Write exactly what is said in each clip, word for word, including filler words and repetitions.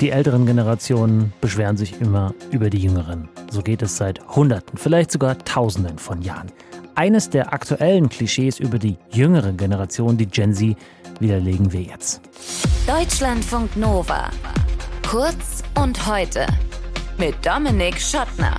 Die älteren Generationen beschweren sich immer über die jüngeren. So geht es seit Hunderten, vielleicht sogar Tausenden von Jahren. Eines der aktuellen Klischees über die jüngere Generation, die Gen Z, widerlegen wir jetzt. Deutschlandfunk Nova. Kurz und heute. Mit Dominik Schottner.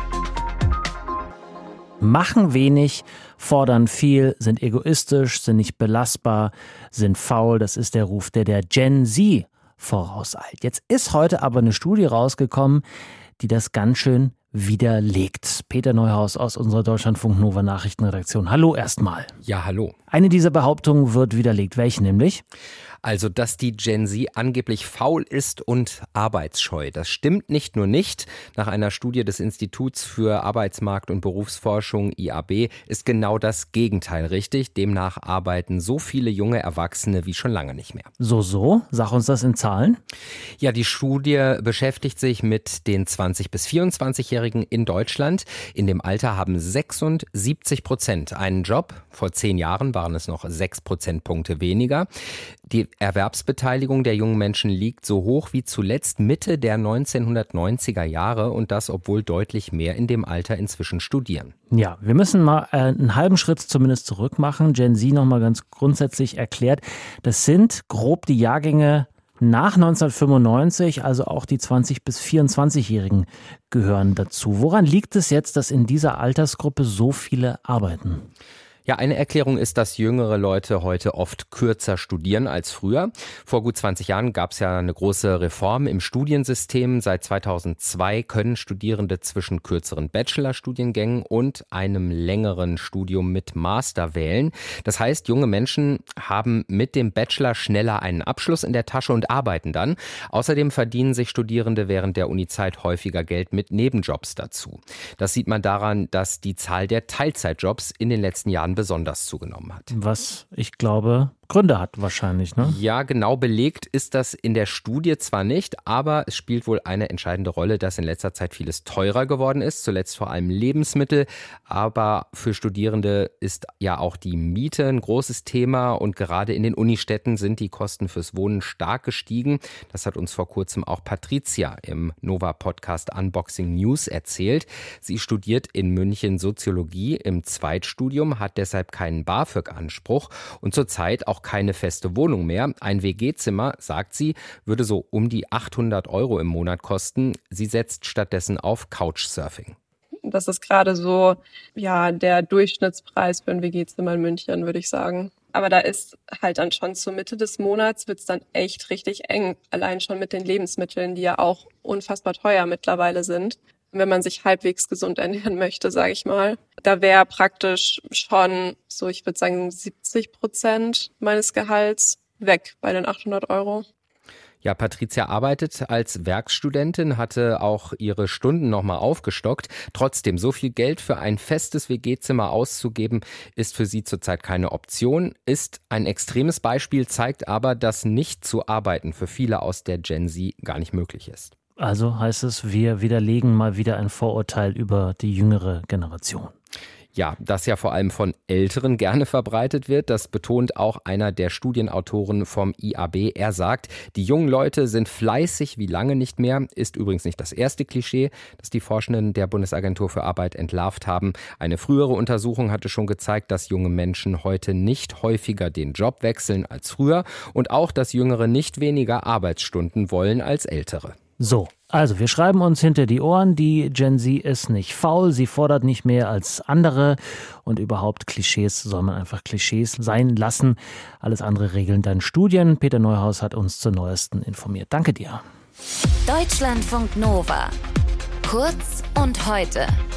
Machen wenig, fordern viel, sind egoistisch, sind nicht belastbar, sind faul. Das ist der Ruf, der der Gen Z vorauseilt. Jetzt ist heute aber eine Studie rausgekommen, die das ganz schön widerlegt. Peter Neuhaus aus unserer Deutschlandfunk Nova Nachrichtenredaktion. Hallo erstmal. Ja, hallo. Eine dieser Behauptungen wird widerlegt. Welche nämlich? Also, dass die Gen Z angeblich faul ist und arbeitsscheu. Das stimmt nicht nur nicht. Nach einer Studie des Instituts für Arbeitsmarkt- und Berufsforschung I A B ist genau das Gegenteil richtig. Demnach arbeiten so viele junge Erwachsene wie schon lange nicht mehr. So, so? Sag uns das in Zahlen. Ja, die Studie beschäftigt sich mit den zwanzig- bis vierundzwanzigjährigen in Deutschland. In dem Alter haben sechsundsiebzig Prozent einen Job. Vor zehn Jahren waren es noch sechs Prozentpunkte weniger. Die Erwerbsbeteiligung der jungen Menschen liegt so hoch wie zuletzt Mitte der neunzehnhundertneunziger Jahre und das, obwohl deutlich mehr in dem Alter inzwischen studieren. Ja, wir müssen mal äh, einen halben Schritt zumindest zurück machen. Gen Z nochmal ganz grundsätzlich erklärt. Das sind grob die Jahrgänge nach neunzehnhundertfünfundneunzig, also auch die zwanzig- bis vierundzwanzigjährigen gehören dazu. Woran liegt es jetzt, dass in dieser Altersgruppe so viele arbeiten? Ja, eine Erklärung ist, dass jüngere Leute heute oft kürzer studieren als früher. Vor gut zwanzig Jahren gab es ja eine große Reform im Studiensystem. Seit zweitausendzwei können Studierende zwischen kürzeren Bachelorstudiengängen und einem längeren Studium mit Master wählen. Das heißt, junge Menschen haben mit dem Bachelor schneller einen Abschluss in der Tasche und arbeiten dann. Außerdem verdienen sich Studierende während der Unizeit häufiger Geld mit Nebenjobs dazu. Das sieht man daran, dass die Zahl der Teilzeitjobs in den letzten Jahren besonders zugenommen hat. Was ich glaube, Gründe hat wahrscheinlich, ne? Ja, genau belegt ist das in der Studie zwar nicht, aber es spielt wohl eine entscheidende Rolle, dass in letzter Zeit vieles teurer geworden ist, zuletzt vor allem Lebensmittel, aber für Studierende ist ja auch die Miete ein großes Thema und gerade in den Unistädten sind die Kosten fürs Wohnen stark gestiegen. Das hat uns vor kurzem auch Patricia im Nova-Podcast Unboxing News erzählt. Sie studiert in München Soziologie im Zweitstudium, hat deshalb keinen BAföG-Anspruch und zurzeit auch keine feste Wohnung mehr. Ein W G-Zimmer, sagt sie, würde so um die achthundert Euro im Monat kosten. Sie setzt stattdessen auf Couchsurfing. Das ist gerade so, ja, der Durchschnittspreis für ein W G-Zimmer in München, würde ich sagen. Aber da ist halt dann schon zur Mitte des Monats wird's dann echt richtig eng. Allein schon mit den Lebensmitteln, die ja auch unfassbar teuer mittlerweile sind. Wenn man sich halbwegs gesund ernähren möchte, sage ich mal. Da wäre praktisch schon so, ich würde sagen, siebzig Prozent meines Gehalts weg bei den achthundert Euro. Ja, Patricia arbeitet als Werkstudentin, hatte auch ihre Stunden nochmal aufgestockt. Trotzdem, so viel Geld für ein festes W G-Zimmer auszugeben, ist für sie zurzeit keine Option. Ist ein extremes Beispiel, zeigt aber, dass nicht zu arbeiten für viele aus der Gen Z gar nicht möglich ist. Also heißt es, wir widerlegen mal wieder ein Vorurteil über die jüngere Generation. Ja, das ja vor allem von Älteren gerne verbreitet wird. Das betont auch einer der Studienautoren vom I A B. Er sagt, die jungen Leute sind fleißig wie lange nicht mehr. Ist übrigens nicht das erste Klischee, das die Forschenden der Bundesagentur für Arbeit entlarvt haben. Eine frühere Untersuchung hatte schon gezeigt, dass junge Menschen heute nicht häufiger den Job wechseln als früher und auch, dass Jüngere nicht weniger Arbeitsstunden wollen als Ältere. So, also wir schreiben uns hinter die Ohren, die Gen Z ist nicht faul, sie fordert nicht mehr als andere und überhaupt Klischees soll man einfach Klischees sein lassen. Alles andere regeln dann Studien. Peter Neuhaus hat uns zur Neuesten informiert. Danke dir. Deutschlandfunk Nova. Kurz und heute.